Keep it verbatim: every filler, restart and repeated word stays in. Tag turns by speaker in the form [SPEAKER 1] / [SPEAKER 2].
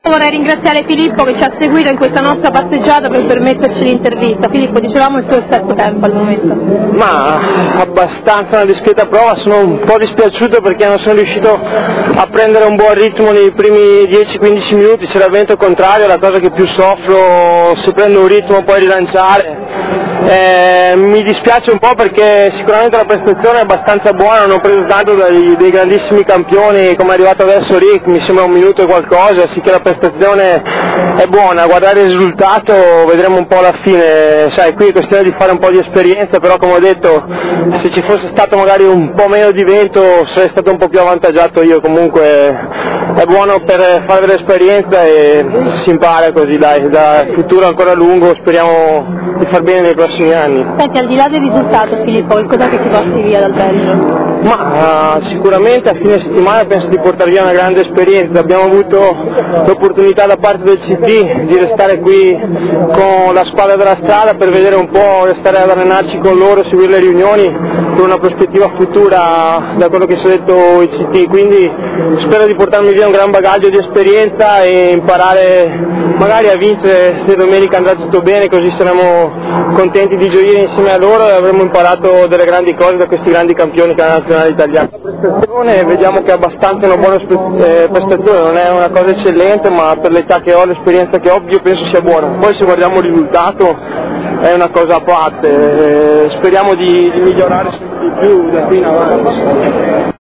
[SPEAKER 1] Vorrei ringraziare Filippo che ci ha seguito in questa nostra passeggiata per permetterci l'intervista. Filippo, dicevamo il tuo effetto tempo al momento.
[SPEAKER 2] Ma abbastanza una discreta prova, sono un po' dispiaciuto perché non sono riuscito a prendere un buon ritmo nei primi dieci quindici minuti, c'era il vento contrario, la cosa che più soffro, se prendo un ritmo poi rilanciare. Eh, mi dispiace un po' perché sicuramente la prestazione è abbastanza buona, non ho preso tanto dai, dei grandissimi campioni come è arrivato adesso Rick, mi sembra un minuto e qualcosa, sì che la prestazione è buona, guardare il risultato vedremo un po' alla fine, sai, qui è questione di fare un po' di esperienza, però come ho detto se ci fosse stato magari un po' meno di vento sarei stato un po' più avvantaggiato io, comunque è buono per fare dell'esperienza e si impara così, dai, da futuro ancora lungo, speriamo di far bene nei prossimi anni.
[SPEAKER 1] Senti, al di là del risultato Filippo, che cos'è che ti porti via dal Belgio?
[SPEAKER 2] Ma uh, sicuramente a fine settimana penso di portare via una grande esperienza, abbiamo avuto l'opportunità da parte del C T di restare qui con la squadra della strada per vedere un po', restare ad allenarci con loro, seguire le riunioni con una prospettiva futura da quello che ci ha detto il C T, quindi spero di portarmi via un gran bagaglio di esperienza e imparare magari a vincere se domenica andrà tutto bene, così saremo contenti di gioire insieme a loro e avremo imparato delle grandi cose da questi grandi campioni che è la nazionale italiana. La prestazione vediamo che è abbastanza una buona prestazione, non è una cosa eccellente, ma per l'età che ho, l'esperienza che ho, io penso sia buona. Poi se guardiamo il risultato è una cosa a parte, speriamo di, di migliorare sempre di più da qui in avanti.